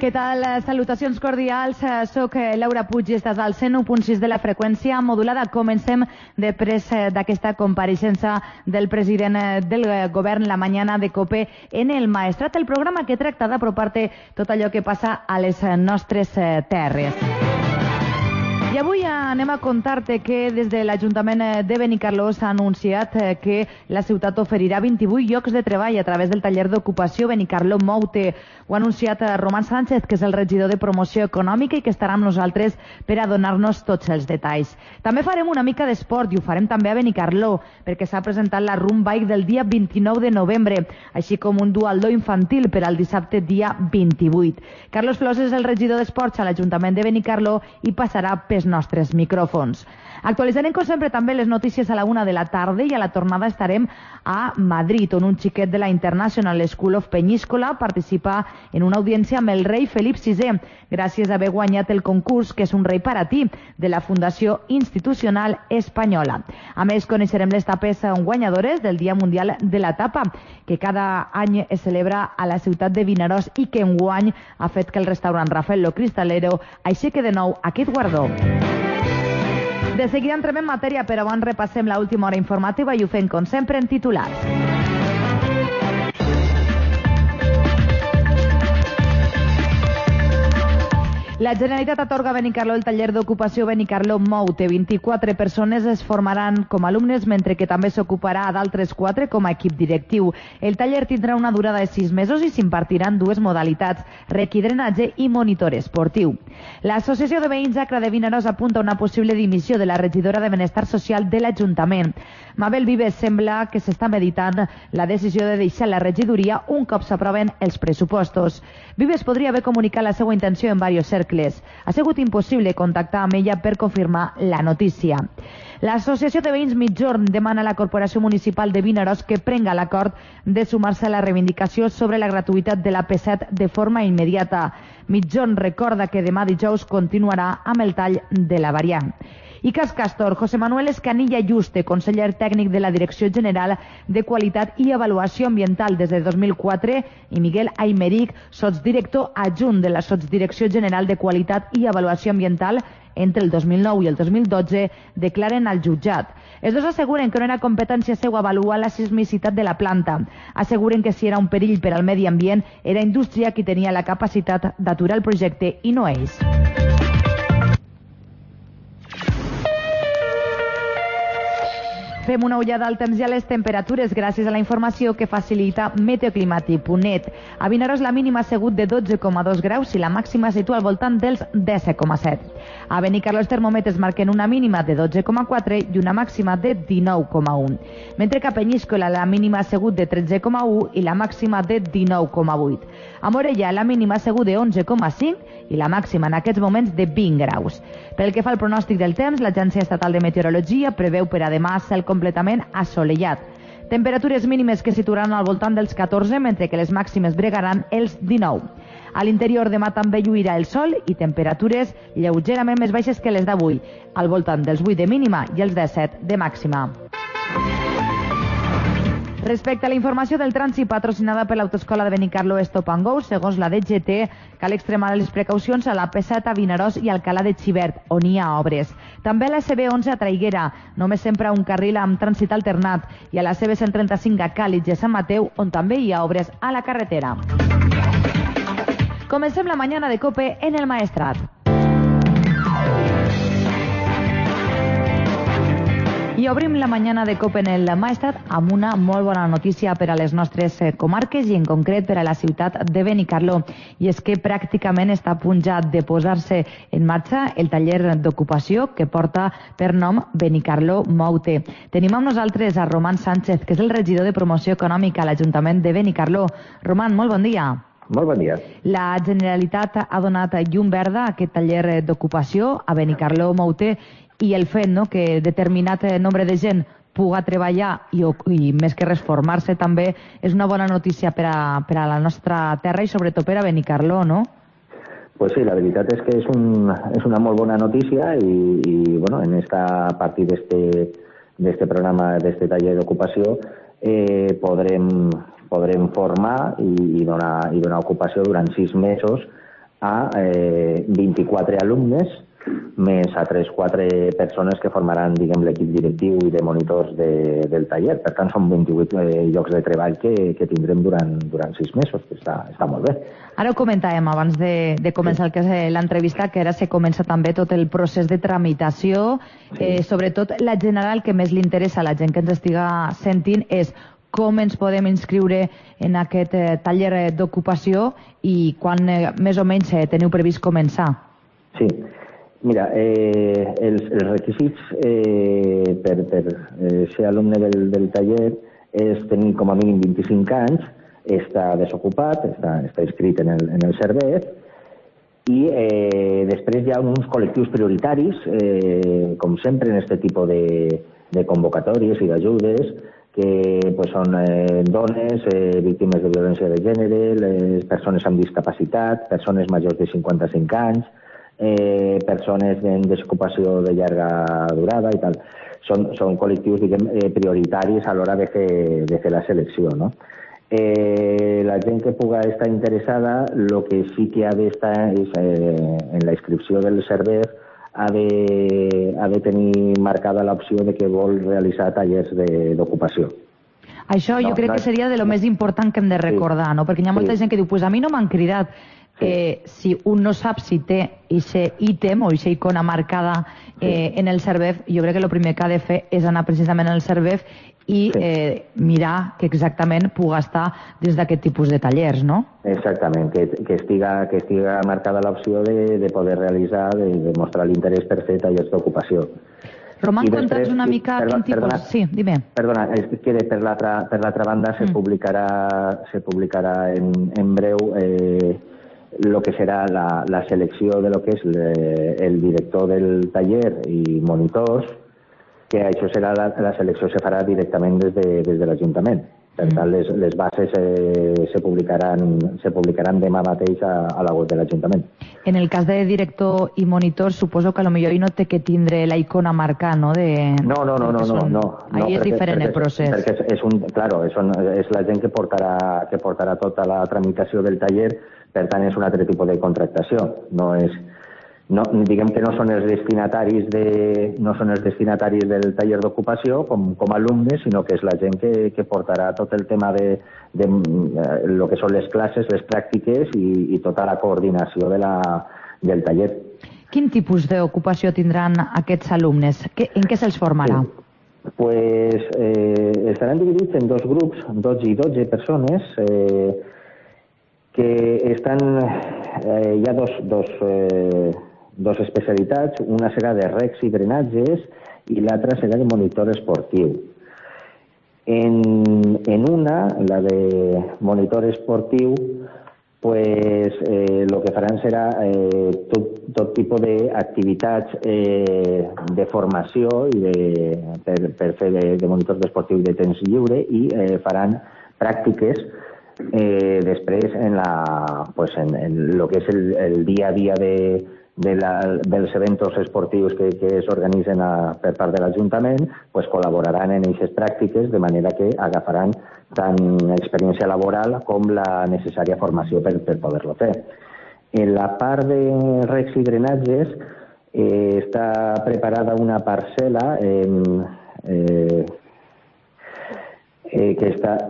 Què tal? Salutacions cordials. Soc Laura Puig i estàs al 101.6 de la freqüència modulada. Comencem després d'aquesta compareixença del president del govern la mañana de COPE en el Maestrat, el programa que tracta d'apropar-te tot allò que passa a les nostres terres. I avui anem a contar-te que des de l'Ajuntament de Benicarló s'ha anunciat que la ciutat oferirà 28 llocs de treball a través del taller d'ocupació Benicarló Moute. Ho ha anunciat Román Sánchez, que és el regidor de Promoció Econòmica i que estarà amb nosaltres per a donar-nos tots els detalls. També farem una mica d'esport i ho farem també a Benicarló, perquè s'ha presentat la Run Bike del dia 29 de novembre, així com un dualdó infantil per al dissabte dia 28. Carlos Flors és el regidor d'Esports a l'Ajuntament de Benicarló i passarà pels nostres micròfons. Actualitzarem, com sempre, també les notícies a la 1 de la tarda i a la tornada estarem a Madrid, on un xiquet de la International School of Peñíscola participa en una audiència amb el rei Felip VI, gràcies a haver guanyat el concurs que és un rei per a ti, de la Fundació Institucional Espanyola. A més, coneixerem les tapes guanyadores del Dia Mundial de la Tapa, que cada any es celebra a la ciutat de Vinaròs i que enguany ha fet que el restaurant Rafael Lo Cristalero aixequi de nou aquest guardó. De seguida entrem en matèria, però abans repassem l'última hora informativa i ho fem, com sempre, en titulars. La Generalitat atorga a Benicarló el taller d'ocupació Benicarló Moute. 24 persones es formaran com a alumnes, mentre que també s'ocuparà a d'altres 4 com a equip directiu. El taller tindrà una durada de 6 mesos i s'impartiran dues modalitats, requidrenatge i monitor esportiu. L'Associació de Veïns Acra de Vinaròs apunta a una possible dimissió de la regidora de Benestar Social de l'Ajuntament. Mabel Vives sembla que s'està meditant la decisió de deixar la regidoria un cop s'aproven els pressupostos. Vives podria haver comunicat la seva intenció en diversos cercles. Ha sigut impossible contactar amb ella per confirmar la notícia. L'Associació de Veïns Migjorn demana a la Corporació Municipal de Vinaròs que prenga l'acord de sumar-se a la reivindicació sobre la gratuïtat de la P7 de forma immediata. Migjorn recorda que demà dijous continuarà amb el tall de la variant. I Cas Castor, José Manuel Escanilla Yuste, conseller tècnic de la Direcció General de Qualitat i Avaluació Ambiental des de 2004, i Miguel Aymeric, sotsdirector adjunt de la Sotsdirecció General de Qualitat i Avaluació Ambiental entre el 2009 i el 2012, declaren al jutjat. Els dos asseguren que no era competència seva avaluar la sismicitat de la planta. Asseguren que si era un perill per al medi ambient, era Indústria qui tenia la capacitat d'aturar el projecte i no ells. Fem una ullada al temps i a les temperatures gràcies a la informació que facilita meteoclimàtic.net. A Vinaròs la mínima ha sigut de 12,2 graus i la màxima situa al voltant dels 10,7. A Benicarló els termòmetres marquen una mínima de 12,4 i una màxima de 19,1. Mentre que a Peñíscola la mínima ha sigut de 13,1 i la màxima de 19,8. A Morella la mínima ha sigut de 11,5 i la màxima en aquests moments de 20 graus. Pel que fa al pronòstic del temps, l'Agència Estatal de Meteorologia preveu per a demà cel completament assolellat. Temperatures mínimes que situaran al voltant dels 14, mentre que les màximes bregaran els 19. A l'interior demà també lluirà el sol i temperatures lleugerament més baixes que les d'avui, al voltant dels 8 de mínima i els 17 de màxima. Respecte a la informació del trànsit patrocinada per l'Autoescola de Benicarló Stop and Go, segons la DGT, cal extremar les precaucions a la P7 a Vinaròs i Alcalà de Xivert, on hi ha obres. També a la CB11 a Traiguera, només sempre un carril amb trànsit alternat, i a la CB135 a Càlig i a Sant Mateu, on també hi ha obres a la carretera. Comencem la mañana de COPE en el Maestrat. I obrim la mañana de COPE en el Maestrat amb una molt bona notícia per a les nostres comarques i en concret per a la ciutat de Benicarló. I és que pràcticament està a punt ja de posar-se en marxa el taller d'ocupació que porta per nom Benicarló Moute. Tenim amb nosaltres a Román Sánchez, que és el regidor de Promoció Econòmica a l'Ajuntament de Benicarló. Román, molt bon dia. Molt bon dia. La Generalitat ha donat llum verda a aquest taller d'ocupació a Benicarló Moute i el fet que determinat nombre de gent puga treballar i més que res formar-se també és una bona notícia per a la nostra terra i sobretot per a Benicarló, no? Pues sí, la veritat és que és una molt bona notícia i bueno, a partir d'este programa, d'este taller d'ocupació, podrem formar i donar ocupació durant 6 mesos a 24 alumnes, més a 3-4 persones que formaran, diguem, l'equip directiu i de monitors del taller. Per tant, són 28 llocs de treball que tindrem durant 6 mesos, que està molt bé. Ara ho comentàvem abans de començar l'entrevista, que ara se comença també tot el procés de tramitació. Sobretot, la general que més li interessa a la gent que ens estiga sentint és com ens podem inscriure en aquest taller d'ocupació i quan més o menys teniu previst començar. Sí. Mira, els requisits per ser alumne del taller és tenir com a mínim 25 anys, està desocupat, està inscrit en el Servef, i després hi ha uns col·lectius prioritaris, com sempre en aquest tipus de convocatòries i d'ajudes, que són dones, víctimes de violència de gènere, les persones amb discapacitat, persones majors de 55 anys, persones en desocupació de llarga durada i tal. Són col·lectius, diguem, prioritaris a l'hora de fer la selecció, no? La gent que puga estar interessada, el que sí que ha d'estar és en la inscripció del Servef ha de tenir marcada l'opció de que vol realitzar tallers d'ocupació. Això jo crec que seria de lo més important que hem de recordar, no? Perquè hi ha molta gent que diu, pues a mi no m'han cridat. Si un no sap si té aquest ítem o aquesta icona marcada en el Servef, jo crec que el primer que ha de fer és anar precisament al Servef i mirar que exactament pugui estar dins d'aquest tipus de tallers, no? Exactament, que estiga marcada l'opció de poder realitzar, de mostrar l'interès per fer tallers d'ocupació. Roman, conta'ns una mica quin tipus... Sí, dime. Perdona, és que per l'altra banda se publicarà en breu el que serà la selecció de lo que és el director del taller i monitors, que això serà la selecció se farà directament des de l'Ajuntament. Per tant, les bases se publicaran demà mateix a la web de l'Ajuntament. En el cas de director i monitor, suposo que potser no té que tindre la icona marcada, no? No. Ahí és diferent el procés. Perquè és la gent que portarà tota la tramitació del taller, per tant és un altre tipus de contractació. Diguem que no són els destinataris del taller d'ocupació com alumnes, sinó que és la gent que portarà tot el tema de lo que són les classes, les pràctiques i tota la coordinació del taller. Quin tipus d'ocupació tindran aquests alumnes? En què se'ls formarà? Pues estaran dividits en 2 grups, 12 i 12 persones, que estan... Hi ha dos especialitats, una serà de recs i drenatges i l'altra serà de monitor esportiu. En una, la de monitor esportiu, pues lo que faran serà tot tipus d'activitats de formació per fer de monitors esportius de temps lliure i faran pràctiques després en lo que és el dia a dia dels eventos esportius que s'organitzen per part de l'Ajuntament, pues col·laboraran en aquestes pràctiques de manera que agafaran tant experiència laboral com la necessària formació per poder-lo fer. En la part de recs i drenatges està preparada una parcel·la que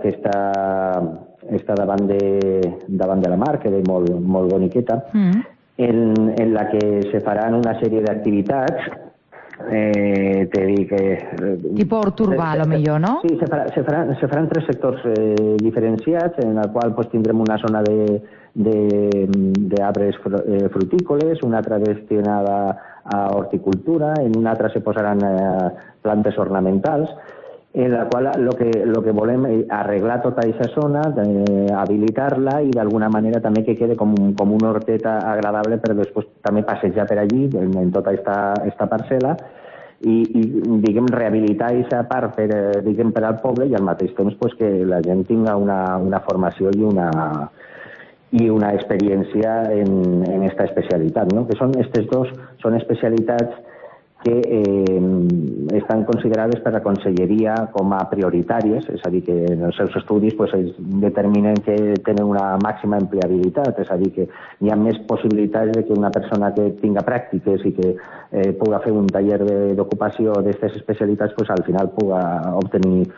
està davant de la mar, que ve molt boniqueta, en la que se faran una sèrie d'activitats, te dic... Tipo hort urbà, a lo millor, no? Sí, se faran 3 sectors diferenciats, en el qual tindrem una zona d'arbres frutícoles, una altra destinada a horticultura, en una altra se posaran plantes ornamentals, en la qual lo que volem és arreglar tota aquesta zona, habilitar-la i d'alguna manera també que quede com una horteta agradable per després també passejar per allí, en tota aquesta parcel·la, i diguem, rehabilitar aquesta part per al poble i al mateix temps que la gent tinga una formació i una experiència en aquesta especialitat, no? Que són aquestes dos, són especialitats que estan considerades per la Conselleria com a prioritàries, és a dir, que en els seus estudis es determinen que tenen una màxima empleabilitat, és a dir, que hi ha més possibilitats de que una persona que tinga pràctiques i que puga fer un taller d'ocupació d'aquestes especialitats, al final puga obtenir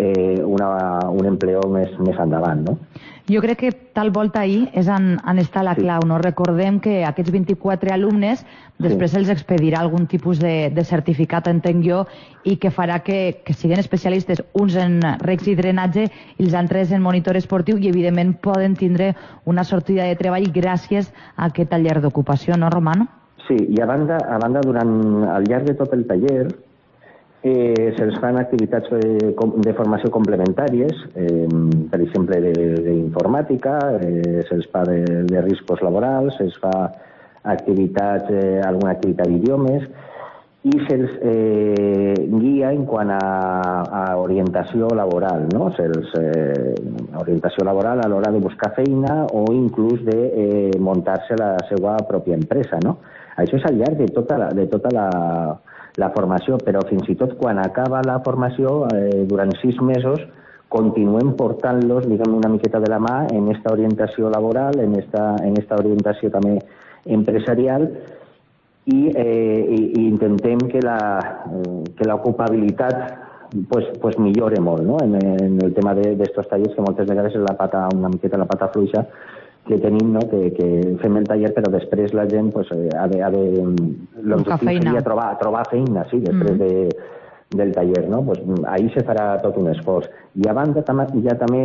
un empleo més endavant, no? Jo crec que tal volta ahir és on està la clau, no? Recordem que aquests 24 alumnes després els expedirà algun tipus de certificat, entenc jo, i que farà que siguin especialistes, uns en recs i drenatge i els altres en monitor esportiu, i evidentment poden tindre una sortida de treball gràcies a aquest taller d'ocupació, no, Romano? Sí, i a banda, al llarg de tot el taller, se'ls fan activitats de formació complementàries, per exemple, d'informàtica, se'ls fa de riscos laborals, se'ls fa alguna activitat d'idiomes, i se'ls guia en quant a orientació laboral, no? Orientació laboral a l'hora de buscar feina o inclús de muntar-se la seva pròpia empresa, no? Això és al llarg de tota la formació, però fins i tot quan acaba la formació, durant 6 mesos, continuem portant-los, diguem, una miqueta de la mà en esta orientació laboral, en esta orientació també empresarial, i intentem que l'ocupabilitat millore molt, no? En el tema d'estos tallers, que moltes vegades és una miqueta la pata fluixa que tenim, no? Que fem el taller, però després la gent ha de l'objectiu seria trobar feina, sí, després del taller, no? Ahir se farà tot un esforç. I a banda ja també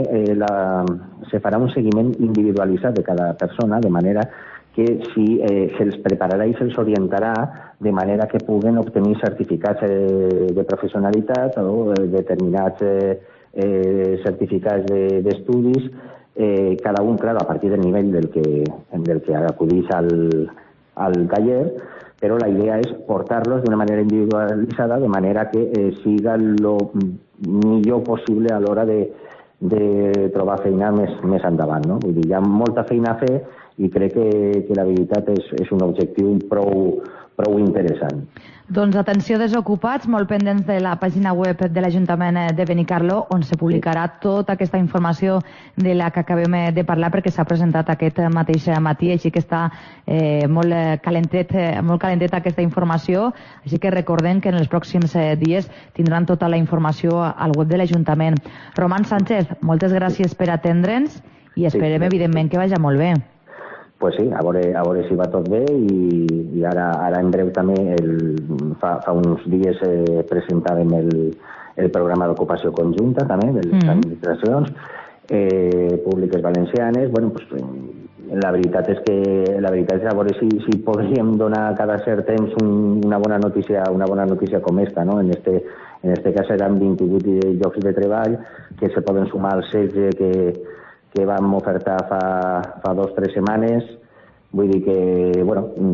se farà un seguiment individualitzat de cada persona, de manera que se'ls prepararà i se'ls orientarà de manera que puguen obtenir certificats de professionalitat o determinats certificats d'estudis, cada un, clar, a partir del nivell del que acudís al taller, però la idea és portar-los d'una manera individualitzada, de manera que siga el millor possible a l'hora de trobar feina més endavant, no? Vull dir, hi ha molta feina a fer i crec que la veritat és un objectiu prou interessant. Doncs atenció desocupats, molt pendents de la pàgina web de l'Ajuntament de Benicarló, on se publicarà tota aquesta informació de la que acabem de parlar, perquè s'ha presentat aquest mateix matí, així que està molt calenteta aquesta informació, així que recordem que en els pròxims dies tindran tota la informació al web de l'Ajuntament. Roman Sánchez, moltes gràcies per atendre'ns i esperem, evidentment, que vagi molt bé. Pues sí, a veure si va tot bé, i ara en breu també, fa uns dies presentàvem el programa d'ocupació conjunta també de les administracions públiques valencianes. La veritat és a veure si podríem donar cada cert temps una bona notícia com esta, no? En este cas seran 28 llocs de treball que se poden sumar als 16 que vam ofertar fa 2 o 3 setmanes. Vull dir que,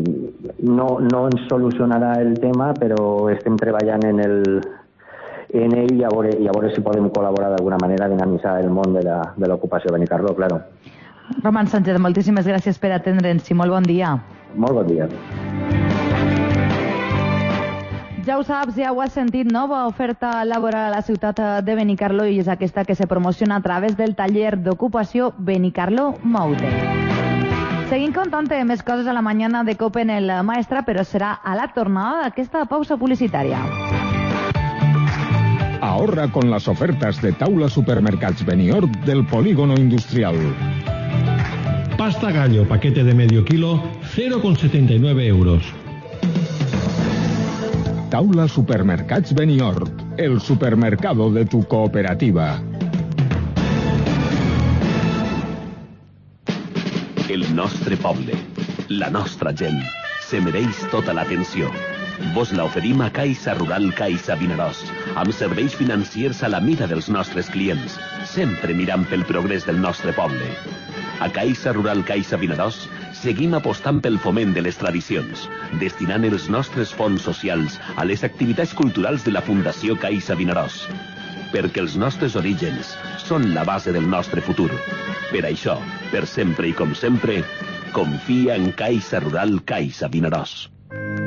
no ens solucionarà el tema, però estem treballant en ell i a veure si podem col·laborar d'alguna manera a dinamitzar el món de l'ocupació a Benicarló, claro. Roman Sánchez, moltíssimes gràcies per atendre'ns i molt bon dia. Molt bon dia. Ja ho saps, ja ho has sentit, nova oferta laboral a la ciutat de Benicarló, i és aquesta que se promociona a través del taller d'ocupació Benicarló Moude. Seguim contant més coses a la mañana de COPE en el Maestra, però serà a la tornada d'aquesta pausa publicitària. Ahorra con las ofertas de Taula Supermercats Benihorb del Polígono Industrial. Pasta gallo, paquete de medio kilo, 0,79 euros. Taula Supermercats Benihorb, el supermercado de tu cooperativa. El nostre poble, la nostra gent, se mereix tota l'atenció. Vos la oferim a Caixa Rural Caixa Vinaròs, amb serveis financiers a la mida dels nostres clients, sempre mirant pel progrés del nostre poble. A Caixa Rural Caixa Vinaròs seguim apostant pel foment de les tradicions, destinant els nostres fons socials a les activitats culturals de la Fundació Caixa Vinaròs, perquè els nostres orígens són la base del nostre futur. Per això, per sempre i com sempre, confia en Caixa Rural Caixa Vinaròs.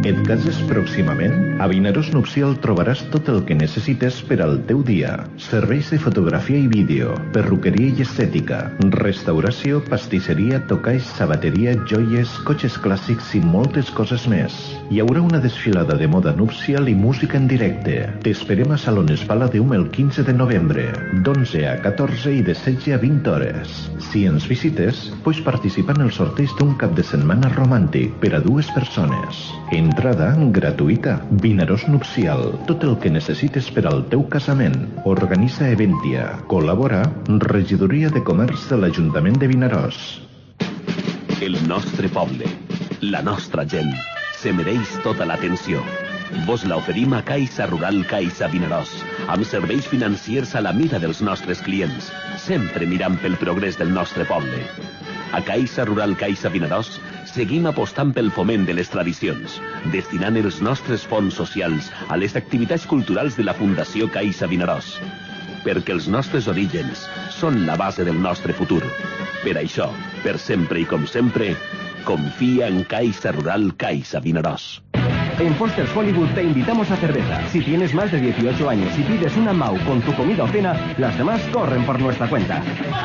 Et cases pròximament? A Vinaròs Nupcial trobaràs tot el que necessites per al teu dia. Serveis de fotografia i vídeo, perruqueria i estètica, restauració, pastisseria, tocalls, sabateria, joies, cotxes clàssics i moltes coses més. Hi haurà una desfilada de moda nupcial i música en directe. T'esperem a Salones Palladium el 15 de novembre, d'11 a 14 i de 16 a 20 hores. Si ens visites, pots participar en el sorteig d'un cap de setmana romàntic per a 2 persones. Entrada gratuïta. Vinaròs Nupcial. Tot el que necessites per al teu casament. Organitza Eventia. Col·labora Regidoria de Comerç de l'Ajuntament de Vinaròs. El nostre poble, la nostra gent, se mereix tota l'atenció. Vos l'oferim a Caixa Rural Caixa Vinaròs, amb serveis financiers a la mida dels nostres clients, sempre mirant pel progrés del nostre poble. A Caixa Rural Caixa Vinaròs seguim apostant pel foment de les tradicions, destinant els nostres fons socials a les activitats culturals de la Fundació Caixa Vinaròs. Perquè els nostres orígens són la base del nostre futur. Per això, per sempre i com sempre, confía en Caixa Rural Caixa Vinaròs. En Foster's Hollywood te invitamos a cerveza. Si tienes más de 18 años y pides una MAU con tu comida o cena, las demás corren por nuestra cuenta.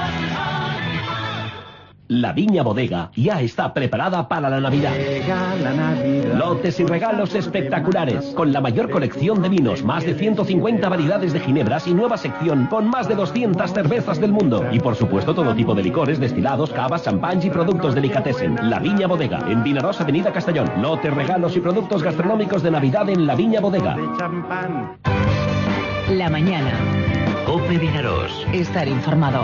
La Viña Bodega ya está preparada para la Navidad. Lotes y regalos espectaculares, con la mayor colección de vinos, más de 150 variedades de ginebras y nueva sección con más de 200 cervezas del mundo. Y por supuesto todo tipo de licores, destilados, cavas, champans y productos delicatessen. La Viña Bodega, en Vinaròs, Avenida Castellón. Lotes, regalos y productos gastronómicos de Navidad en La Viña Bodega. La mañana. COPE Vinaròs. Estar informado.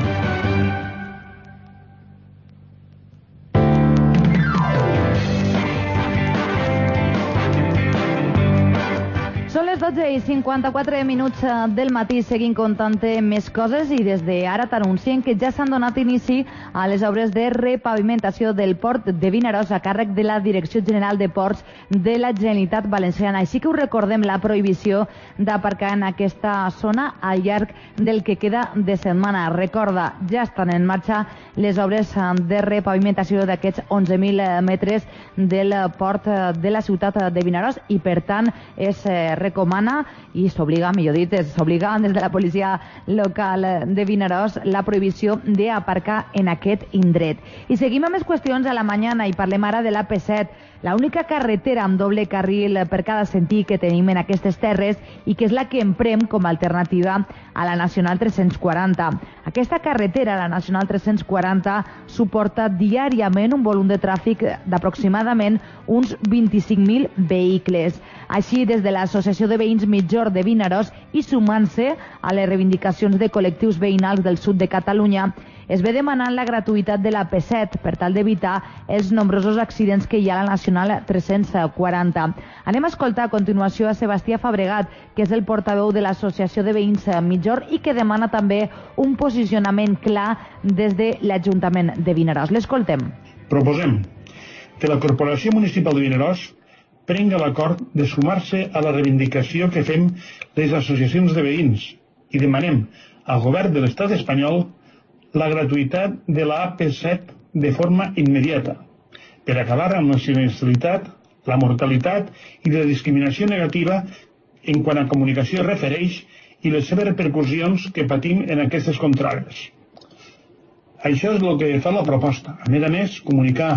Són les 12:54 del matí, seguim contant més coses i des d'ara t'anuncien que ja s'han donat inici a les obres de repavimentació del port de Vinaròs a càrrec de la Direcció General de Ports de la Generalitat Valenciana. Així que us recordem la prohibició d'aparcar en aquesta zona al llarg del que queda de setmana. Recorda, ja estan en marxa les obres de repavimentació d'aquests 11.000 metres del port de la ciutat de Vinaròs i per tant es recomana i s'obliga, millor dit, s'obliga des de la policia local de Vinaròs la prohibició d'aparcar en aquest indret. I seguim amb més qüestions a la mañana i parlem ara de l'AP7, l'única carretera amb doble carril per cada sentit que tenim en aquestes terres i que és la que emprem com a alternativa a la Nacional 340. Aquesta carretera, la Nacional 340, suporta diàriament un volum de tràfic d'aproximadament uns 25.000 vehicles. Així, des de l'Associació de Veïns Migjorn de Vinaròs i sumant-se a les reivindicacions de col·lectius veïnals del sud de Catalunya, es ve demanant la gratuïtat de la P7 per tal d'evitar els nombrosos accidents que hi ha a la Nacional 340. Anem a escoltar a continuació a Sebastià Fabregat, que és el portaveu de l'Associació de Veïns Migjorn i que demana també un posicionament clar des de l'Ajuntament de Vinaròs. L'escoltem. Proposem que la Corporació Municipal de Vinaròs prenga l'acord de sumar-se a la reivindicació que fem les associacions de veïns i demanem al govern de l'Estat espanyol la gratuïtat de la AP7 de forma immediata per acabar amb la sinistralitat, la mortalitat i la discriminació negativa en quant a comunicació es refereix i les seves repercussions que patim en aquestes contrades. Això és el que fa la proposta. A més, comunicar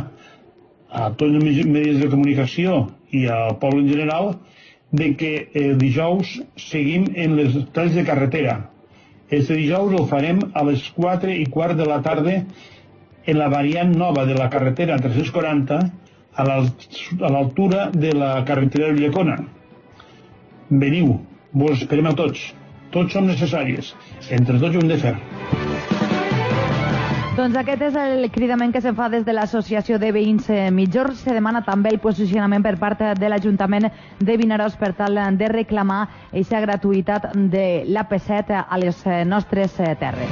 a tots els mitjans de comunicació i al poble en general de que el dijous seguim en les talls de carretera. Este dijous el farem a les 4:15 de la tarda en la variant nova de la carretera 340 a l'altura de la carretera de Villecona. Veniu, vos esperem a tots. Tots som necessaris. Entre tots ho hem de fer. Doncs aquest és el cridament que se'n fa des de l'Associació de Veïns Migjorn. Se demana també el posicionament per part de l'Ajuntament de Vinaròs per tal de reclamar aquesta gratuïtat de l'AP7 a les nostres terres.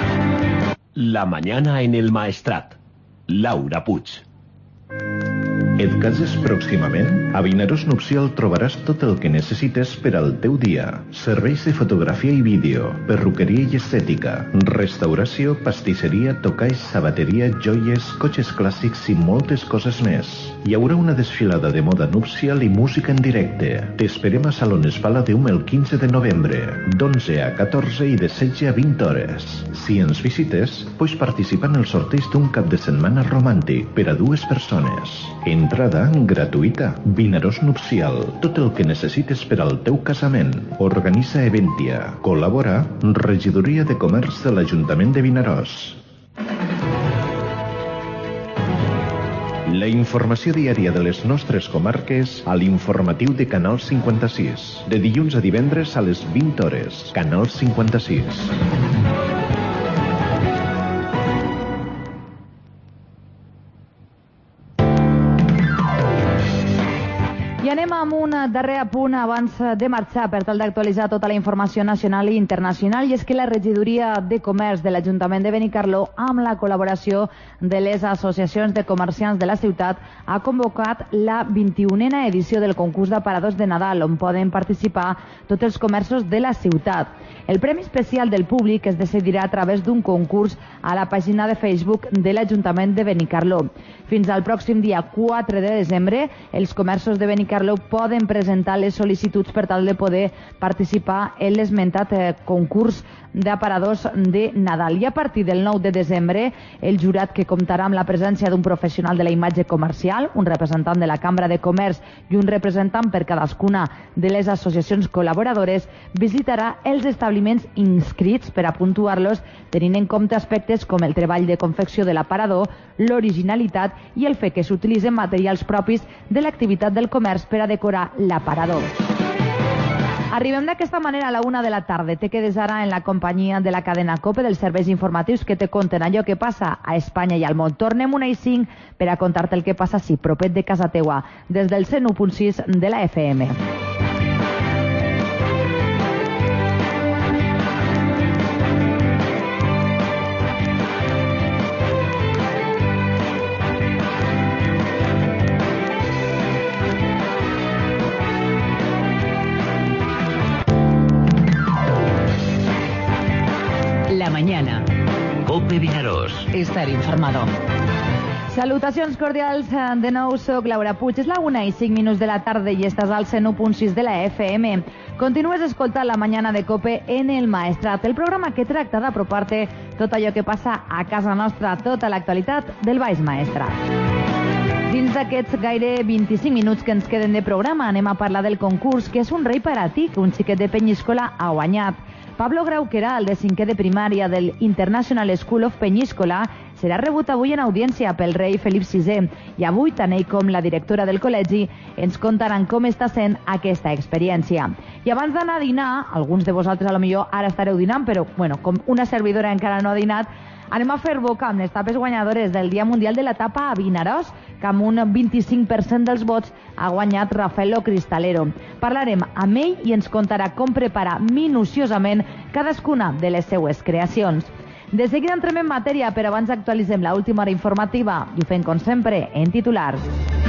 La mañana en el Maestrat. Laura Puig. Et cases pròximament? A Vinaròs Nupcial trobaràs tot el que necessites per al teu dia. Serveis de fotografia i vídeo, perruqueria i estètica, restauració, pastisseria, tocalls, sabateria, joies, cotxes clàssics i moltes coses més. Hi haurà una desfilada de moda nupcial i música en directe. T'esperem a Salón Espaladeum el 15 de novembre, d'11 a 14 i de 16 a 20 hores. Si ens visites, pots participar en el sorteig d'un cap de setmana romàntic per a 2 persones. Entrada gratuïta. Vinaròs Nupcial. Tot el que necessites per al teu casament. Organitza Eventia. Col·labora Regidoria de Comerç de l'Ajuntament de Vinaròs. La informació diària de les nostres comarques a l'informatiu de Canal 56. De dilluns a divendres a les 20 hores. Canal 56. I anem amb un darrer apunt abans de marxar per tal d'actualitzar tota la informació nacional i internacional, i és que la Regidoria de Comerç de l'Ajuntament de Benicarló, amb la col·laboració de les associacions de comerciants de la ciutat, ha convocat la 21a edició del concurs d'aparadors de Nadal, on poden participar tots els comerços de la ciutat. El premi especial del públic es decidirà a través d'un concurs a la pàgina de Facebook de l'Ajuntament de Benicarló. Fins al pròxim dia 4 de desembre, els comerços de Benicarló poden presentar les sol·licituds per tal de poder participar en l'esmentat concurs d'aparadors de Nadal. I a partir del 9 de desembre, el jurat, que comptarà amb la presència d'un professional de la imatge comercial, un representant de la Cambra de Comerç i un representant per cadascuna de les associacions col·laboradores, visitarà els establiments inscrits per a puntuar-los, tenint en compte aspectes com el treball de confecció de l'aparador, l'originalitat i el fet que s'utilitzen materials propis de l'activitat del comerç per a decorar l'aparador. Arribem d'aquesta manera a la 1 de la tarda. Te quedes ara en la companyia de la cadena COPE, dels serveis informatius que te conten allò que passa a Espanya i al món. Tornem una i 5 per a contar-te el que passa així, propet de casa teua, des del 101.6 de la FM. La mañana. COPE Vinaròs. Estar informado. Salutacions cordials, de nou soc Laura Puig. És la 1 i 5 minuts de la tarda i estàs al 101.6 de la FM. Continues escoltant la mañana de COPE en el Maestrat, el programa que tracta d'apropar-te tot allò que passa a casa nostra, tota l'actualitat del Baix Maestrat. Dins d'aquests gairebé 25 minuts que ens queden de programa anem a parlar del concurs que és un rei per a ti, que un xiquet de Penyíscola ha guanyat. Pablo Grau Queralt, de 5è de primària del International School of Penyíscola, serà rebut avui en audiència pel rei Felip VI i avui tant ell com la directora del col·legi ens contaran com està sent aquesta experiència. I abans d'anar a dinar, alguns de vosaltres potser ara estareu dinant, però com una servidora encara no ha dinat, anem a fer boca amb les tapes guanyadores del Dia Mundial de la Tapa a Vinaròs, que amb un 25% dels vots ha guanyat Rafaelo Cristalero. Parlarem amb ell i ens contarà com prepara minuciosament cadascuna de les seues creacions. De seguida entrem en matèria, però abans actualitzem l'última hora informativa i ho fem, com sempre, en titulars.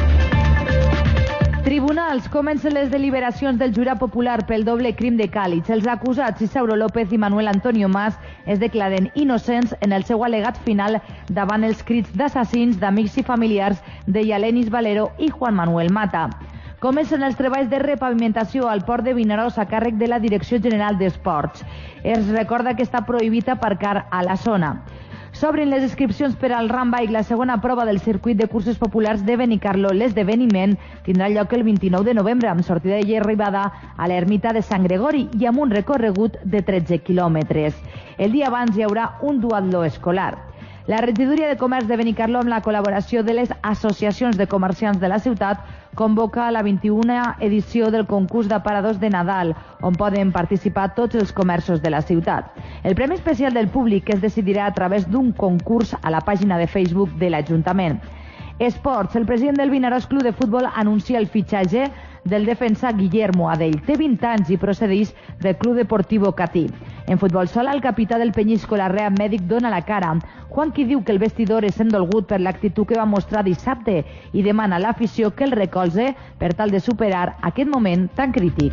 Tribunals, comencen les deliberacions del jurat popular pel doble crim de Càlig. Els acusats Isauro López i Manuel Antonio Mas es declaren innocents en el seu al·legat final davant els crits d'assassins d'amics i familiars de Yalenis Valero i Juan Manuel Mata. Comencen els treballs de repavimentació al port de Vinaròs a càrrec de la Direcció General d'Esports. Es recorda que està prohibit aparcar a la zona. S'obren les inscripcions per al Ram Bike, la segona prova del circuit de curses populars de Benicarló. L'esdeveniment tindrà lloc el 29 de novembre, amb sortida i arribada a l'ermita de Sant Gregori i amb un recorregut de 13 quilòmetres. El dia abans hi haurà un duatló escolar. La Regidoria de Comerç de Benicarló, amb la col·laboració de les associacions de comerciants de la ciutat, convoca la 21a edició del concurs d'aparadors de Nadal, on poden participar tots els comerços de la ciutat. El premi especial del públic es decidirà a través d'un concurs a la pàgina de Facebook de l'Ajuntament. Esports, el president del Vinaròs Club de Futbol anuncia el fitxatge del defensa Guillermo Adell. Té 20 anys i procedeix del Club Deportivo Catí. En futbol sala, el capità del Peñíscola, Rea Mèdic, dona la cara. Juanqui diu que el vestidor és endolgut per l'actitud que va mostrar dissabte i demana a l'afició que el recolze per tal de superar aquest moment tan crític.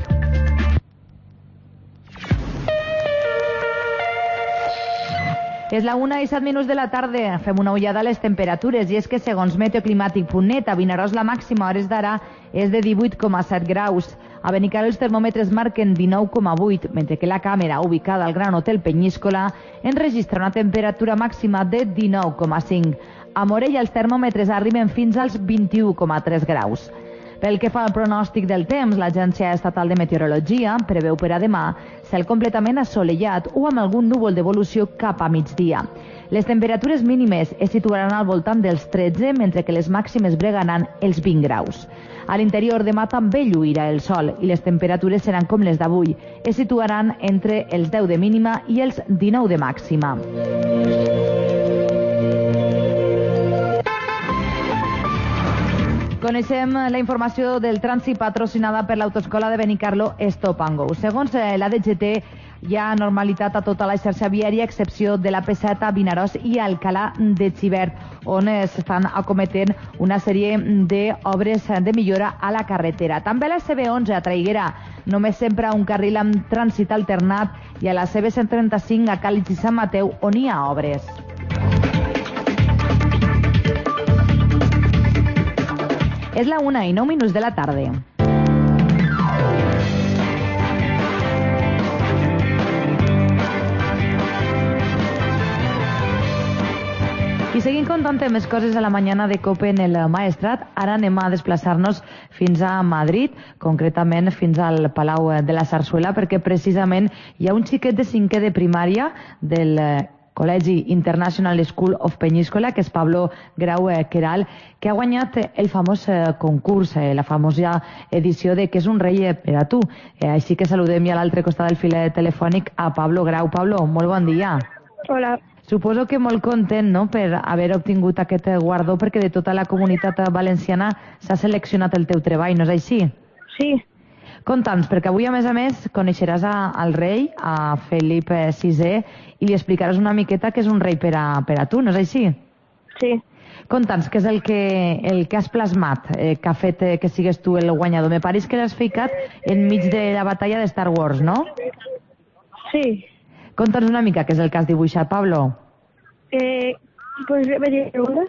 És la 1:07 de la tarda. Fem una ullada a les temperatures i és que segons meteoclimàtic.net a Vinaròs la màxima a hores d'ara és de 18,7 graus. A Benicarló els termòmetres marquen 19,8, mentre que la càmera ubicada al Gran Hotel Peñíscola enregistra una temperatura màxima de 19,5. A Morella els termòmetres arriben fins als 21,3 graus. Pel que fa al pronòstic del temps, l'Agència Estatal de Meteorologia preveu per a demà cel completament assolellat o amb algun núvol d'evolució cap a migdia. Les temperatures mínimes es situaran al voltant dels 13, mentre que les màximes bregaran els 20 graus. A l'interior demà també lluirà el sol i les temperatures seran com les d'avui. Es situaran entre els 10 de mínima i els 19 de màxima. Coneixem la informació del trànsit patrocinada per l'autoescola de Benicarló Stop and Go. Segons la DGT, hi ha normalitat a tota la xarxa viària, a excepció de la P7 a Vinaròs i Alcalà de Xivert, on s'estan acometent una sèrie d'obres de millora a la carretera. També a la CB11 a Traiguera, només sempre un carril amb trànsit alternat, i a la CB135 a Càlig i Sant Mateu, on hi ha obres. És la 1:09 de la tarda. I seguim contant més coses a la mañana de COPE en el Maestrat. Ara anem a desplaçar-nos fins a Madrid, concretament fins al Palau de la Sarsuela, perquè precisament hi ha un xiquet de 5è de primària del Col·legi International School of Peñíscola, que és Pablo Grau Queral, que ha guanyat el famós concurs, la famosa edició de Que és un rei per a tu. Així que saludem ja a l'altre costat del fil telefònic a Pablo Grau. Pablo, molt bon dia. Hola. Suposo que molt content, no?, per haver obtingut aquest guardó, perquè de tota la comunitat valenciana s'ha seleccionat el teu treball, no és així? Sí. Conta'ns, perquè avui, a més, coneixeràs al rei, a Felip VI, i li explicaràs una miqueta que és un rei per a tu, no és així? Sí. Conta'ns, què és el que has plasmat, que ha fet que sigues tu el guanyador? Me pareix que l'has ficat enmig de la batalla de Star Wars, no? Sí. Conta'ns una mica què és el que has dibuixat, Pablo. ¿Puedes repetir preguntas?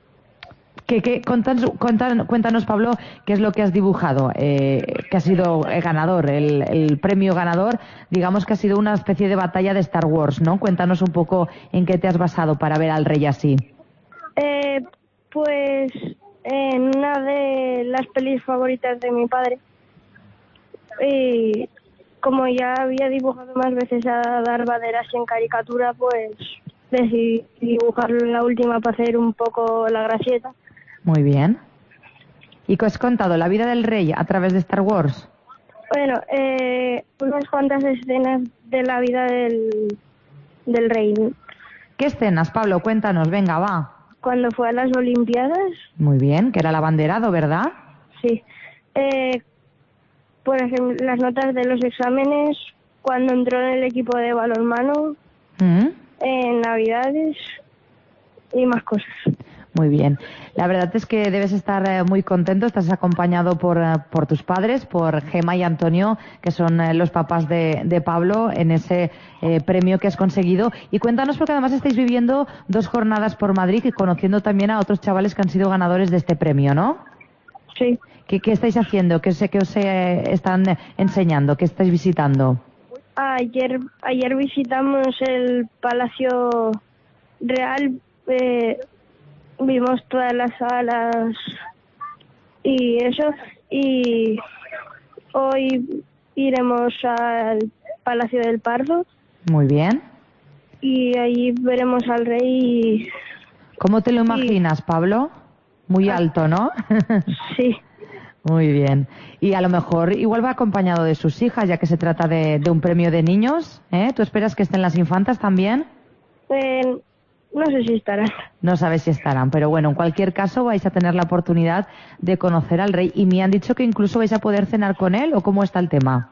Cuéntanos, Pablo, qué es lo que has dibujado, que ha sido el ganador, el premio ganador, digamos que ha sido una especie de batalla de Star Wars, ¿no? Cuéntanos un poco en qué te has basado para ver al rey así. Pues en una de las pelis favoritas de mi padre, y como ya había dibujado más veces a Darth Vader así en caricatura, pues decidí dibujarlo en la última para hacer un poco la gracieta. Muy bien. ¿Y qué has contado? ¿La vida del rey a través de Star Wars? Bueno, unas cuantas escenas de la vida del rey. ¿Qué escenas, Pablo? Cuéntanos, venga, va. Cuando fue a las Olimpiadas. Muy bien, que era el abanderado, ¿verdad? Sí. Por ejemplo, las notas de los exámenes, cuando entró en el equipo de balonmano, en Navidades y más cosas. Muy bien. La verdad es que debes estar muy contento. Estás acompañado por tus padres, por Gema y Antonio, que son los papás de Pablo, en ese premio que has conseguido. Y cuéntanos, porque además estáis viviendo 2 jornadas por Madrid y conociendo también a otros chavales que han sido ganadores de este premio, ¿no? Sí. ¿Qué estáis haciendo? ¿Qué os están enseñando? ¿Qué estáis visitando? Ayer visitamos el Palacio Real, vimos todas las salas y eso, y hoy iremos al Palacio del Pardo. Muy bien. Y allí veremos al rey. ¿Cómo te lo imaginas, Pablo? Muy alto, ¿no? Sí. Muy bien. Y a lo mejor igual va acompañado de sus hijas, ya que se trata de un premio de niños, ¿eh? ¿Tú esperas que estén las infantas también? No sé si estarán. No sabes si estarán, pero bueno, en cualquier caso vais a tener la oportunidad de conocer al rey. Y me han dicho que incluso vais a poder cenar con él, ¿o cómo está el tema?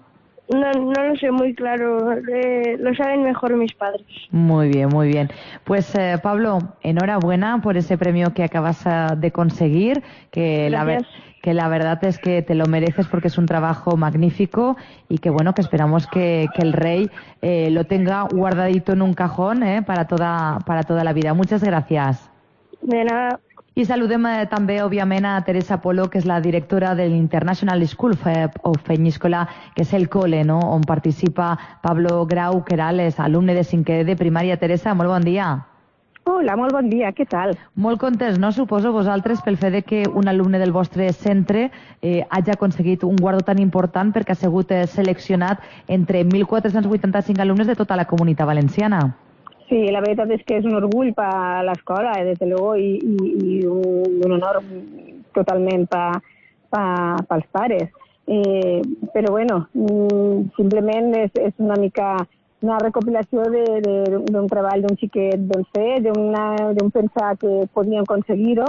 No lo sé muy claro, lo saben mejor mis padres. Muy bien, muy bien. Pues Pablo, enhorabuena por ese premio que acabas de conseguir, que la verdad es que te lo mereces porque es un trabajo magnífico y que bueno, que esperamos que el rey lo tenga guardadito en un cajón para toda la vida. Muchas gracias. De nada. I saludem també, òbviament, a Teresa Polo, que és la directora de l'International School of Peñíscola, que és el col·le, no?, on participa Pablo Grau, que era alumne de 5è de primària. Teresa, molt bon dia. Hola, molt bon dia, què tal? Molt contents, no? Suposo vosaltres pel fet de que un alumne del vostre centre hagi aconseguit un guardó tan important perquè ha sigut seleccionat entre 1.485 alumnes de tota la Comunitat Valenciana. Sí, la veritat és que és un orgull per a l'escola, desde luego, i un honor totalment pels pares. Però bueno, simplement és una mica una recopilació d'un treball d'un xiquet ben fet, d'un pensar que podíem aconseguir-ho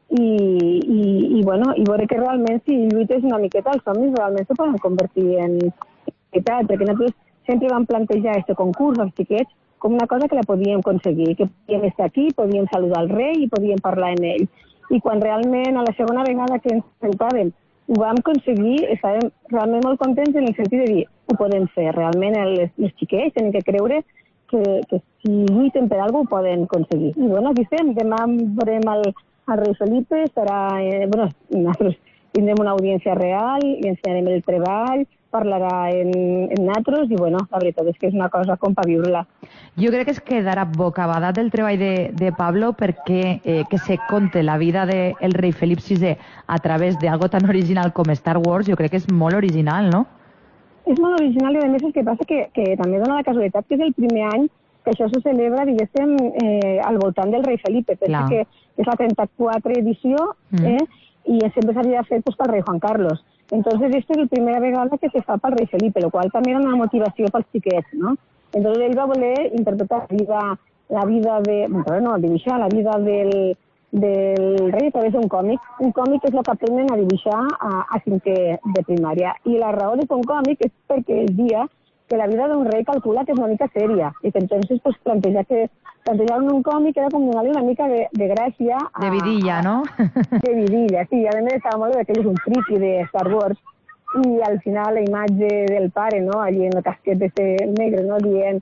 i veure que realment si lluites una miqueta els somnis realment se poden convertir en realitat, perquè nosaltres sempre vam plantejar aquest concurs als xiquets com una cosa que la podíem aconseguir, que podíem estar aquí, podíem saludar el rei i podíem parlar amb ell. I quan realment, a la segona vegada que ens sentàvem, ho vam aconseguir, estàvem realment molt contents en el sentit de dir, ho podem fer. Realment els xiquets tenen que creure que si lluiten per alguna cosa ho poden aconseguir. I bueno, aquí estem. Demà veurem el rei Felipe, nosaltres tindrem una audiència real, li ensenyarem el treball, parlarà en nosaltres i bueno, la veritat és que és una cosa com per viure-la. Jo crec que es quedarà bocabadat el treball de Pablo perquè que se conte la vida del rei Felip VI a través d'algo tan original com Star Wars, jo crec que és molt original, no? És molt original i a més el que passa que també dona la casualitat que és el primer any que això se celebra, diguéssim, al voltant del rei Felipe. Pensa que és la 34 edició i sempre s'havia fet pel rei Juan Carlos. Entonces, esta es la primera vegada que se fa pel rei Felipe, lo cual també era una motivació pels xiquets, no? Entonces, ell va voler interpretar la vida dibuixar la vida del rei a través d'un còmic. Un còmic és el que aprenen a dibuixar a 5è de primària. I la raó de fer un còmic és perquè el dia que la vida d'un rei calcula que és una mica sèria. I que entonces, pues, plantejar un còmic era com donar-li una mica de gràcia. De vidilla, no? De vidilla, sí. A més, estava molt bé que ell és un friki de Star Wars i al final la imatge del pare, no?, allí en el casquet negre, no?, dient,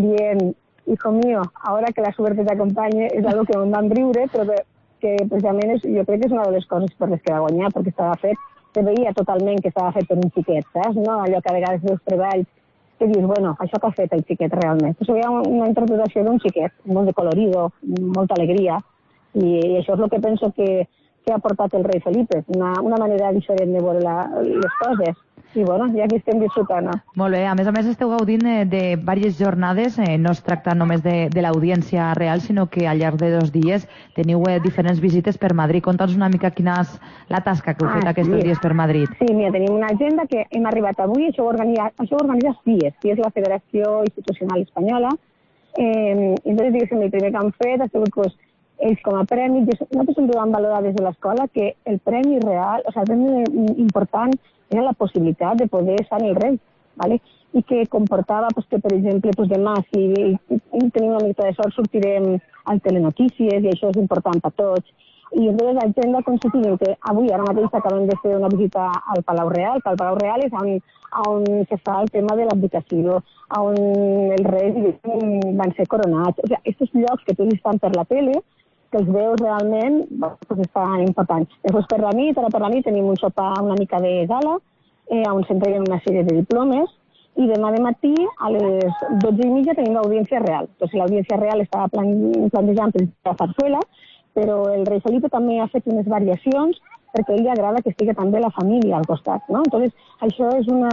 hijo mío, ahora que la suerte te acompañe, és algo que em van riure, però que precisament jo crec que és una de les coses per les que va guanyar, perquè estava fet, se veia totalment que estava fet per un xiquet, saps? No allò que a vegades veus treballs que dius, bueno, això que ha fet el xiquet realment. Això hi ha una interpretació d'un xiquet, molt de colorido, molta alegria, i això és el que penso que ha aportat el rei Felipe, una manera diferent de veure les coses. I bueno, ja aquí estem disfrutant. Molt bé, a més esteu gaudint de diverses jornades, no es tracta només de l'audiència real, sinó que al llarg de 2 dies teniu diferents visites per Madrid. Conta'ns una mica quina és la tasca que heu fet aquests dies per Madrid. Sí, mira, tenim una agenda que hem arribat avui, això ho organitza CIES, que és la Federació Institucional Espanyola. Entonces, diguéssim, el primer que han fet ha sigut pues, ells com a premi, nosaltres sempre vam valorar des de l'escola que el premi real, o sigui, el premi important era la possibilitat de poder estar en el rei, ¿vale? I que comportava pues, que, per exemple, pues, demà, si tenim una mica de sort, sortirem al Telenotícies i això és important per tots. I entonces l'agenda consistia en que avui, ara mateix, acabem de fer una visita al Palau Real, que el Palau Real és on se fa el tema de l'abdicació, on els reis van ser coronats. O sigui, aquests llocs que tots estan per la tele, que els veus realment, doncs estan importants. Després per la nit, tenim un sopar una mica de gala, on s'entreguen una sèrie de diplomes, i demà de matí, a les 12:30, tenim l'audiència real. Doncs l'audiència real estava plantejant per la zarzuela, però el rei Felipe també ha fet unes variacions perquè a ell li agrada que estigui també la família al costat, no? Entonces, això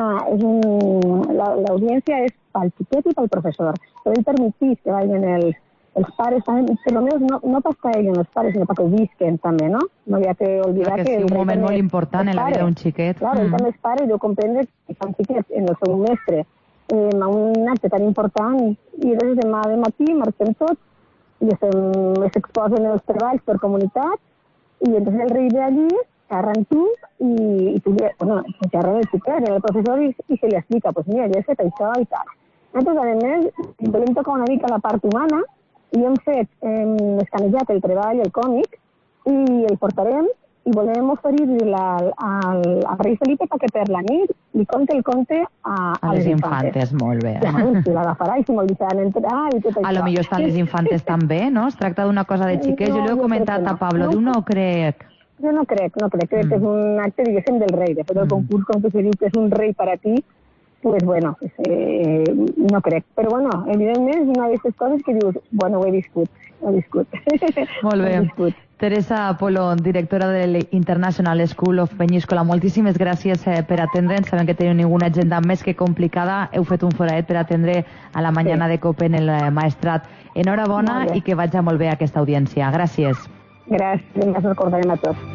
l'audiència és pel xiquet i pel professor. Però ell permetís que vagin els pares també, per almenys no pas que ells els pares, sinó perquè ho visquen també, no? No hi ha que oblidar que... és un moment molt important en la vida d'un xiquet. Clar, ell també és pare i deu comprendre que fan xiquets en el seu mestre a un acte tan important i des de demà de matí marxem tots i s'exposen els treballs per comunitat i entonces el rei ve allí xerra amb tu i tu, xerra en el super, el professor i se li explica, pues mira, jo he fet això i tal. Nosaltres, a més, volem tocar una mica la part humana i hem escanejat el treball, el còmic, i el portarem i volem oferir-li al rei Felipe perquè per la nit li conti el conte a les infantes. Molt bé. Si l'agafarà i si me'l deixaran entrar i tot això. A lo millor estan les infantes també, no? Es tracta d'una cosa de xiquets. Jo li he comentat a Pablo, diu no crec. Jo no crec que és un acte, diguéssim, del rei. De fet, el concurs, com que se diu que és un rei per a ti, pues bueno, no crec. Però bueno, evidentment és una d'aquestes coses que dius, bueno, ho he viscut. Molt bé. Teresa Polo, directora de l'International School of Penyíscola, moltíssimes gràcies per atendre'ns. Sabem que teniu una agenda més que complicada. Heu fet un foradet per atendre a la mañana de COPE en el Maestrat. Enhorabona i que vagi molt bé aquesta audiència. Gràcies. Gràcies, ens recordarem a tots.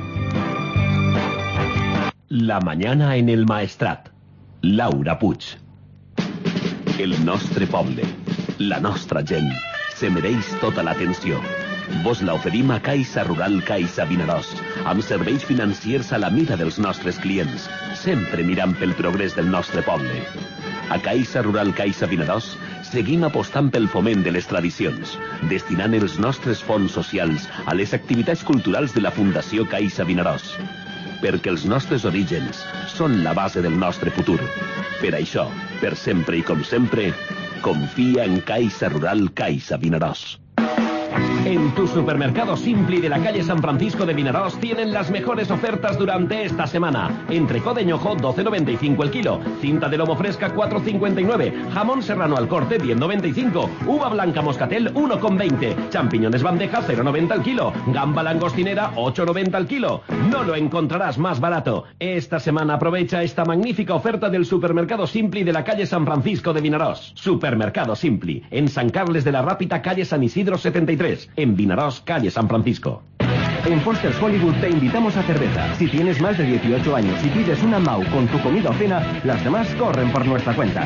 La mañana en el Maestrat. Laura Puig. El nostre poble, la nostra gent, se mereix tota l'atenció. Vos l'oferim a Caixa Rural Caixa Vinaròs, amb serveis financiers a la mida dels nostres clients, sempre mirant pel progrés del nostre poble. A Caixa Rural Caixa Vinaròs seguim apostant pel foment de les tradicions, destinant els nostres fons socials a les activitats culturals de la Fundació Caixa Vinaròs. Perquè els nostres orígens són la base del nostre futur. Per això, per sempre i com sempre, confia en Caixa Rural Caixa Vinaròs. En tu supermercado Simpli de la calle San Francisco de Vinaròs tienen las mejores ofertas durante esta semana. Entrecot de ñojo 12,95 el kilo, cinta de lomo fresca 4,59, jamón serrano al corte 10,95, uva blanca moscatel 1,20, champiñones bandeja 0,90 el kilo, gamba langostinera 8,90 el kilo. No lo encontrarás más barato. Esta semana aprovecha esta magnífica oferta del supermercado Simpli de la calle San Francisco de Vinaròs. Supermercado Simpli, en San Carles de la Rápita, calle San Isidro 73. En Vinaròs, calle San Francisco. En Foster's Hollywood te invitamos a cerveza. Si tienes más de 18 años y pides una MAU con tu comida o cena, las demás corren por nuestra cuenta.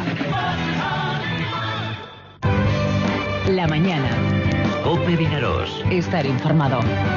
La mañana. COPE Vinaròs. Estar informado.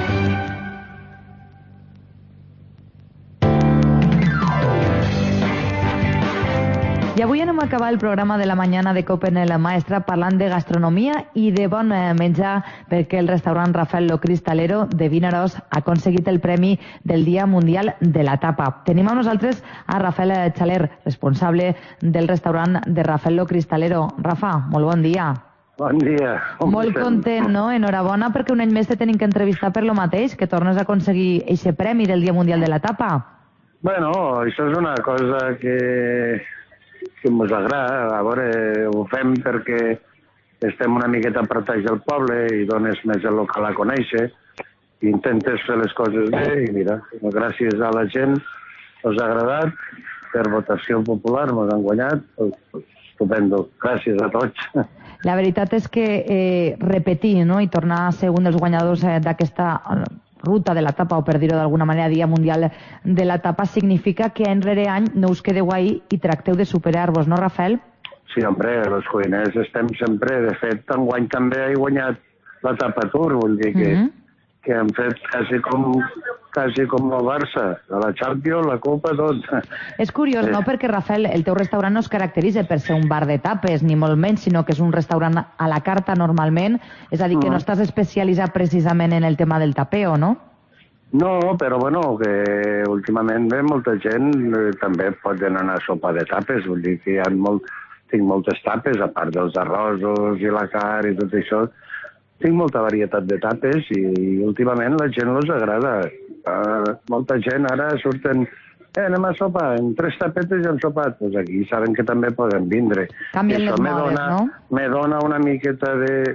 I avui anem a acabar el programa de la mañana de COPE en el Maestrat parlant de gastronomia i de bon menjar, perquè el restaurant Rafael Lo Cristalero de Vinaròs ha aconseguit el premi del Dia Mundial de la Tapa. Tenim amb nosaltres a Rafael Xaler, responsable del restaurant de Rafael Lo Cristalero. Rafa, molt bon dia. Bon dia. Molt content, no? Enhorabona, perquè un any més te tenim que entrevistar per lo mateix, que tornes a aconseguir aquest premi del Dia Mundial de la Tapa. Bueno, això és una cosa que ens agrada. A veure, ho fem perquè estem una miqueta apartats del poble i dones més el local a conèixer i intentes fer les coses bé i mira, gràcies a la gent us ha agradat, per votació popular ens han guanyat, estupendo, gràcies a tots. La veritat és que repetir, no?, i tornar a ser un dels guanyadors d'aquesta ruta de la tapa, o per dir-ho d'alguna manera, Dia Mundial de la Tapa, significa que any rere any no us quedeu ahí i tracteu de superar-vos, no, Rafael? Sí, hombre, els cuiners estem sempre, de fet, enguany també he guanyat la Tapa Tour, vull dir que hem fet quasi com el Barça, a la Champions, la Copa, tot. És curiós, no?, perquè, Rafael, el teu restaurant no es caracteritza per ser un bar de tapes, ni molt menys, sinó que és un restaurant a la carta normalment, és a dir, que no estàs especialitzat precisament en el tema del tapeo, no? No, però bueno, que últimament ve molta gent, també poden anar a sopa de tapes, vull dir que tinc moltes tapes, a part dels arrosos i la carn i tot això. Tinc molta varietat de tapes i últimament la gent els agrada. Molta gent ara surten, anem a sopar, en 3 tapetes ja hem sopat. Doncs aquí saben que també poden vindre. Canvien les modes, no? Me dona una miqueta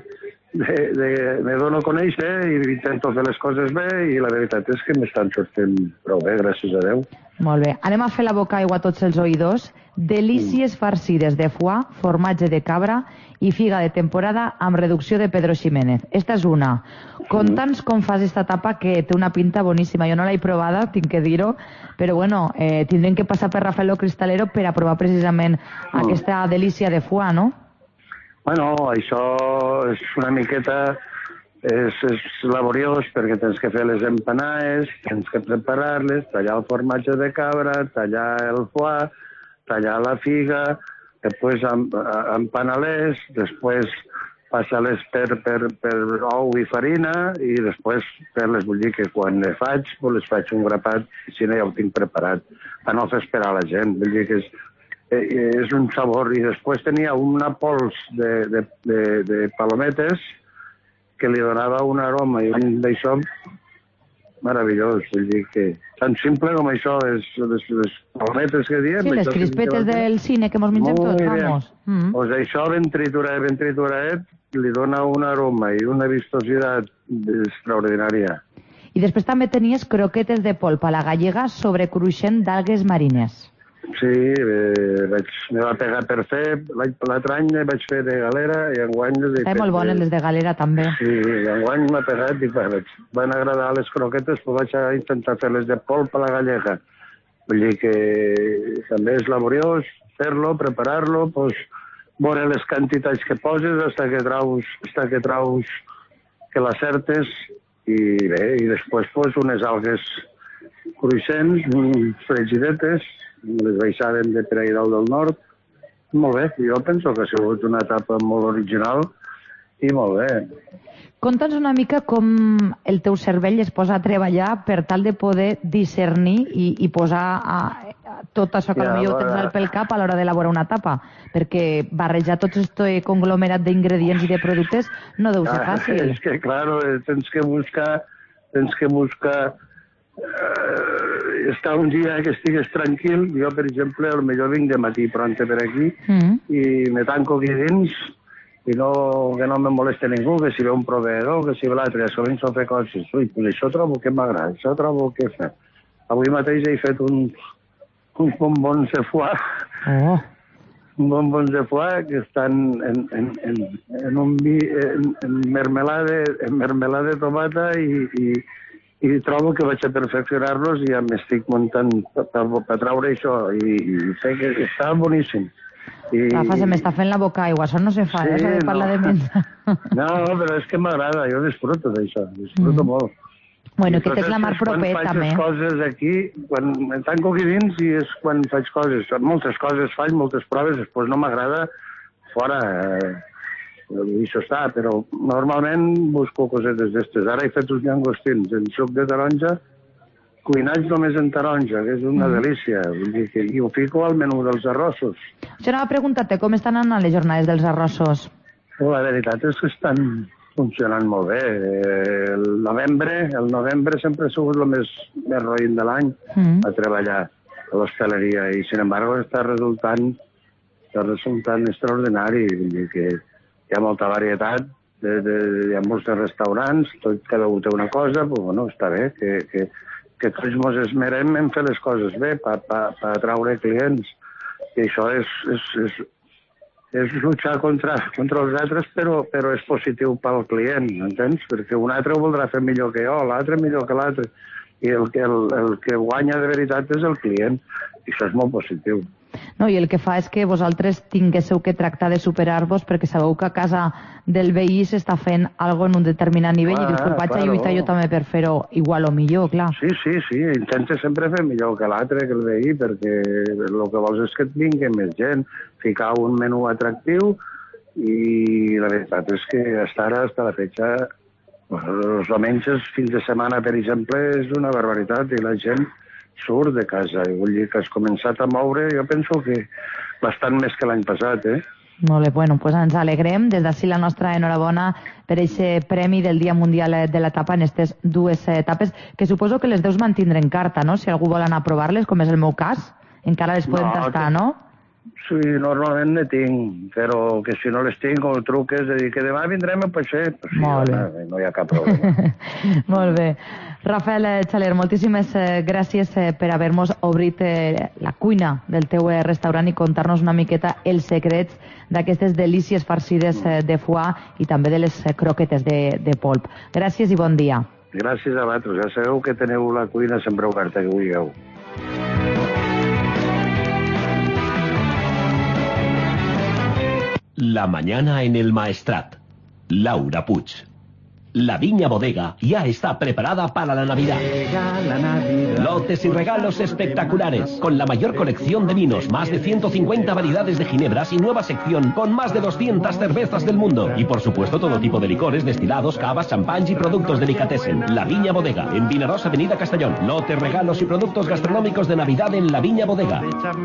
me dono a conèixer i intento fer les coses bé i la veritat és que m'estan sortint prou bé, gràcies a Déu. Molt bé. Anem a fer la boca aigua a tots els oïdors. Delícies farcides de foie, formatge de cabra i figa de temporada amb reducció de Pedro Ximénez. Esta és una. Conta'ns com fas esta tapa que té una pinta boníssima. Jo no l'he provada, tinc que dir-ho, però bueno, tindrem que passar per Rafael Lo Cristalero per a provar precisament aquesta delícia de foie, no? Bueno, això és una miqueta és laboriós perquè tens que fer les empanades, tens que preparar-les, tallar el formatge de cabra, tallar el foie, tallar la figa, després empanar-les, després passar-les per ou i farina i després fer-les. Vull dir que quan les faig un grapat i si no ja ho tinc preparat per no fer esperar la gent. Vull dir que és un sabor. I després tenia una pols de palometes que li donava un aroma i d'això meravellós. Vull dir que tan simple com això, les palometes que diem. Sí, les crispetes del cine que mos mengem tots, vamos. Pues això ben trituradet, li dona un aroma i una vistositat extraordinària. I després també tenies croquetes de polpa a la gallega sobre cruixent d'algues marines. Sí, me va pegar per fer. L'altre any vaig fer de galera i enguany... Estaven molt bones les de galera, també. Sí, enguany m'ha pegat i van agradar les croquetes, però vaig intentar fer-les de polpa a la gallega. Vull dir que també és laboriós fer-lo, preparar-lo, veure les quantitats que poses fins que traus que l'acertes i bé, i després unes algues cruixents, fregidetes, les baixaven de per ahí dalt del nord. Molt bé, jo penso que ha sigut una etapa molt original i molt bé. Conta'ns una mica com el teu cervell es posa a treballar per tal de poder discernir i posar tot això que potser ho tens pel cap a l'hora d'elaborar una tapa, perquè barrejar tot aquest conglomerat d'ingredients i de productes no deu ser fàcil. És que, clar, tens que buscar estar un dia que estigues tranquil. Jo, per exemple, potser vinc de matí pronte per aquí i me tanco aquí dins i que no me molesta ningú, que si ve un proveedor, que si ve l'altre, ja començo a fer coses. Ui, pues això trobo que m'agrada, això trobo que fer. Avui mateix he fet uns bombons de foie, bombons de foie que estan en un vi, en mermelada de tomata i trobo que vaig a perfeccionar-los i ja m'estic muntant per treure això i sé que està boníssim. Rafa, se m'està fent la boca aigua, això no se fa, això de parlar de menjar. No, però és que m'agrada, jo disfruto d'això, disfruto molt. Bueno, que tens la mar proper, també. Quan faig les coses aquí, quan em tanco aquí dins i és quan faig coses. Moltes coses faig, moltes proves, després no m'agrada fora, i això està, però normalment busco cosetes d'estes. Ara he fet uns llangostins en suc de taronja, cuinats només en taronja, que és una delícia. Vull dir que ho fico al menú dels arrossos. Jo anava a preguntar-te com estan anant les jornades dels arrossos. La veritat és que estan funcionant molt bé. El novembre sempre ha sigut el més roïn de l'any a treballar a l'hostaleria i, sin embargo, està resultant extraordinari. Vull dir que hi ha molta varietat, hi ha molts restaurants, cada un té una cosa, però bueno, està bé que tots ens esmerem en fer les coses bé per atraure clients. I això és luchar contra els altres, però és positiu pel client, entens? Perquè un altre ho voldrà fer millor que jo, l'altre millor que l'altre. I el que guanya de veritat és el client. I això és molt positiu. No, i el que fa és que vosaltres tinguéssiu que tractar de superar-vos perquè sabeu que a casa del veí s'està fent alguna cosa en un determinat nivell i dius, vaig a lluitar jo també per fer-ho igual o millor, clar. Sí, intenta sempre fer millor que l'altre, que el veí, perquè el que vols és que et vingui més gent, ficar un menú atractiu i la veritat és que hasta la fecha, els diumenges, fins de setmana, per exemple, és una barbaritat i la gent surt de casa. I vull dir que has començat a moure, jo penso que bastant més que l'any passat, Molt bé, bueno, doncs ens alegrem. Des d'ací la nostra enhorabona per aquest premi del Dia Mundial de la Tapa en aquestes dues etapes, que suposo que les deus mantindre en carta, no? Si algú vol anar a provar-les, com és el meu cas, encara les podem tastar, no? Sí, normalment ne tinc, però que si no les tinc o truques de dir que demà vindrem a passeig, pues sí, no hi ha cap problema. Molt bé. Rafael Xaler, moltíssimes gràcies per haver-nos obrit la cuina del teu restaurant i contar-nos una miqueta els secrets d'aquestes delícies farcides de foie i també de les croquetes de polp. Gràcies i bon dia. Gràcies a vosaltres. Ja sabeu que teniu la cuina sempre oberta, que vulgueu. La mañana en el Maestrat. Laura Puig. La Viña Bodega ya está preparada para la Navidad. Lotes y regalos espectaculares, con la mayor colección de vinos, más de 150 variedades de ginebras y nueva sección con más de 200 cervezas del mundo. Y por supuesto todo tipo de licores, destilados, cavas, champans y productos delicatessen. La Viña Bodega, en Vinaròs, Avenida Castellón. Lotes, regalos y productos gastronómicos de Navidad en La Viña Bodega.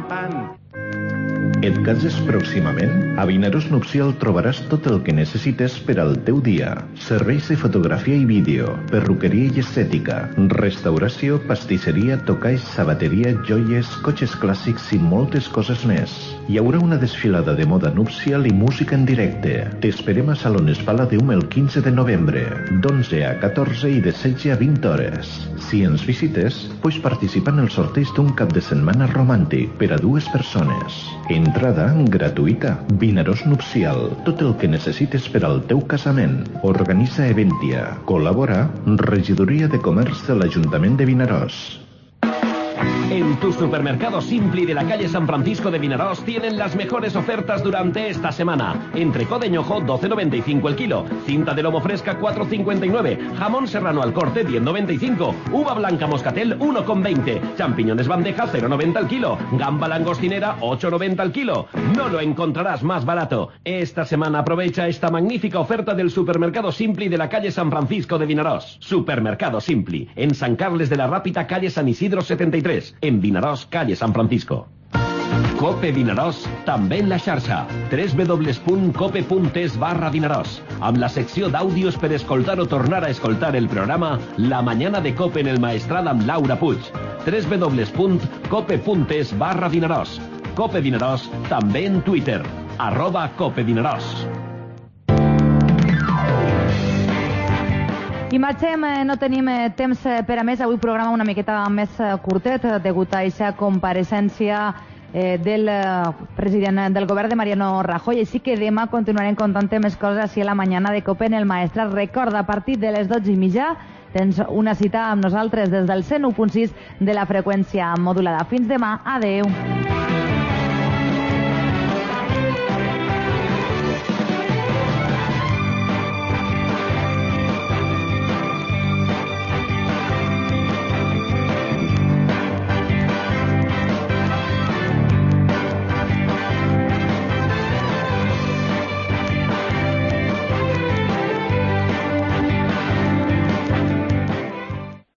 Et cases pròximament? A Vinaròs Nupcial trobaràs tot el que necessites per al teu dia. Serveis de fotografia i vídeo, perruqueria i estètica, restauració, pastisseria, tocalls, sabateria, joies, cotxes clàssics i moltes coses més. Hi haurà una desfilada de moda nupcial i música en directe. T'esperem a Salón Espala de el 15 de novembre, d'11 a 14 i de 16 a 20 hores. Si ens visites, pots participar en el sorteig d'un cap de setmana romàntic per a 2 persones. Entrada gratuïta. Vinaròs Nupcial. Tot el que necessites per al teu casament. Organitza Eventia. Col·labora Regidoria de Comerç de l'Ajuntament de Vinaròs. En tu supermercado Simpli de la calle San Francisco de Vinaròs tienen las mejores ofertas durante esta semana. Entrecot de ñojo 12,95 el kilo, cinta de lomo fresca 4,59, jamón serrano al corte 10,95, uva blanca moscatel 1,20, champiñones bandeja 0,90 el kilo, gamba langostinera 8,90 el kilo. No lo encontrarás más barato. Esta semana aprovecha esta magnífica oferta del supermercado Simpli de la calle San Francisco de Vinaròs. Supermercado Simpli, en San Carles de la Ràpita, calle San Isidro 73. En Vinaròs, calle San Francisco. Cope Vinaròs, també en la xarxa. www.cope.es/Vinaròs. Amb la secció d'àudios per escoltar o tornar a escoltar el programa La Mañana de Cope en el Maestrat amb Laura Puig. www.cope.es/Vinaròs. Cope Vinaròs, també en Twitter. @CopeVinaròs. I marxem, no tenim temps per a més. Avui programa una miqueta més curtet, degut a aquesta compareixença del president del govern de Mariano Rajoy. Així que demà continuarem contant més coses així a la mañana de Cope en el Maestrat. Recorda, a partir de les 12:30 tens una cita amb nosaltres des del 101.6 de la freqüència modulada. Fins demà, adeu.